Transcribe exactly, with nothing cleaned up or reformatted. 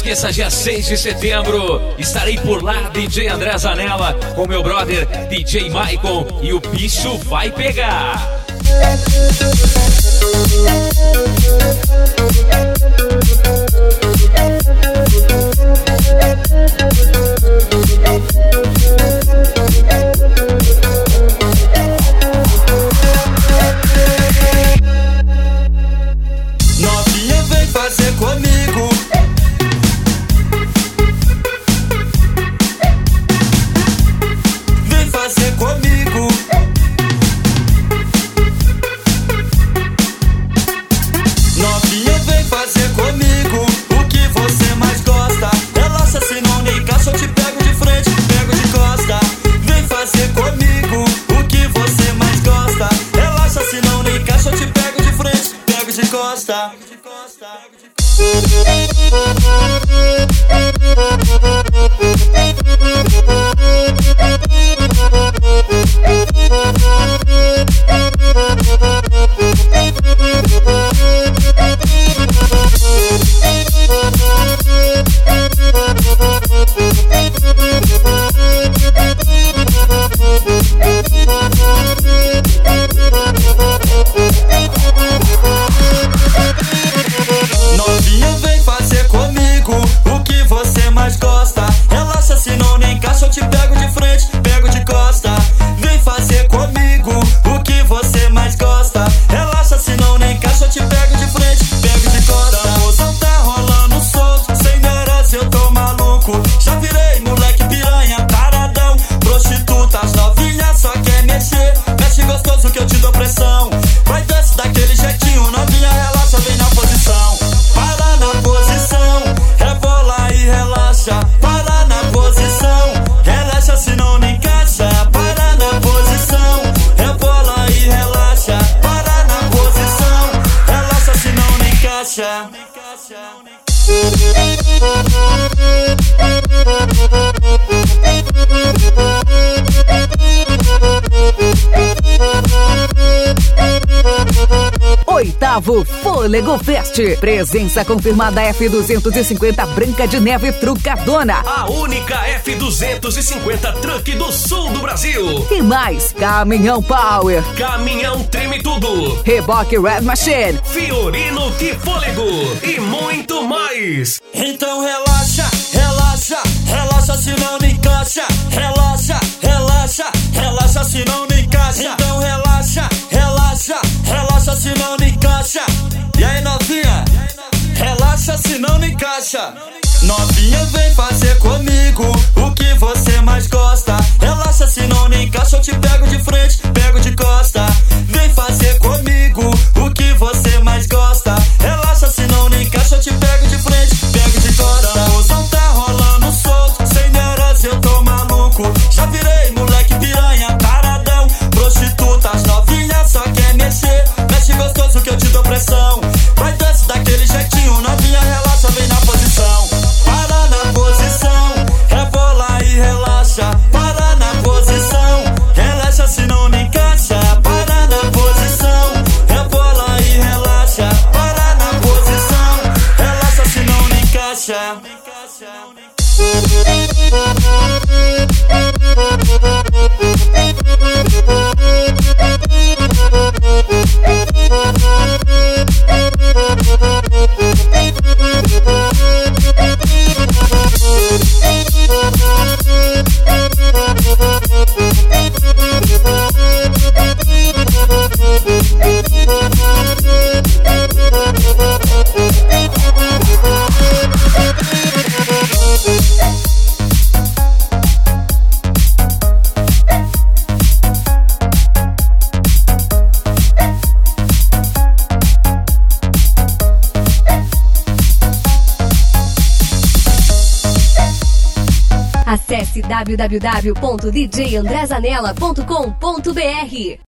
esqueça, dia seis de setembro, estarei por lá, D J André Zanella, com meu brother D J Maicon, e o bicho vai pegar. Novinha, vem fazer comigo. Vem fazer comigo. Novinha, vem fazer comigo. O que você mais gosta? Relaxa, se não nem encaixa, eu te pego de frente, pego de costa. Vem fazer comigo. O que você mais gosta? Relaxa, se não nem encaixa, eu te pego de frente, pego de costa. Novinha, vem fazer comigo. O que você mais gosta? Relaxa, se não nem encaixa, eu te pego de frente, pego de costa. Vem fazer comigo. O que você mais gosta? Relaxa, se não nem encaixa, eu te pego de frente, pego de costa. A moção tá rolando solto, sem merece, eu tô maluco. Já virei moleque piranha, taradão, prostitutas novinha só quer mexer. Mexe gostoso que eu te dou pressão. Vai desce daquele jeitinho, novinha, relaxa, vem na posição. Para na posição, rebola e relaxa. Para na posição, relaxa, se não nem encaixa. Para na posição, rebola e relaxa. Para na posição, relaxa, se não nem encaixa. Oitavo Fôlego Fest. Presença confirmada F duzentos e cinquenta Branca de Neve Trucadona. A única F duzentos e cinquenta Truck do sul do Brasil. E mais, Caminhão Power, Caminhão Treme Tudo, Reboque Red Machine, Fiorino Que Fôlego e muito mais. Então relaxa, relaxa, relaxa, se não nem encaixa. Relaxa, relaxa, relaxa, se não nem encaixa. Então relaxa, relaxa, relaxa, se não nem encaixa. E aí, novinha? Relaxa, se não nem encaixa. Novinha, vem fazer comigo. O que você mais gosta? Relaxa, se não nem encaixa, eu te pego de frente, pego de costa. Vem fazer comigo. O que você mais gosta? Relaxa, se não nem encaixa, eu te pego de frente, pego de costa. A moção tá rolando solto, sem neurose, eu tô maluco. Já virei moleque piranha, taradão, prostitutas novinha só quer mexer. Mexe gostoso que eu te dou pressão. Vai desce daquele jeitinho, novinha, relaxa, vem na posição. Para na posição, rebola e relaxa. Para na posição, relaxa, se não nem encaixa. Para na posição, rebola e relaxa. Para na posição, relaxa, se não nem encaixa. Acesse w w w ponto d j andré zanella ponto com ponto b r.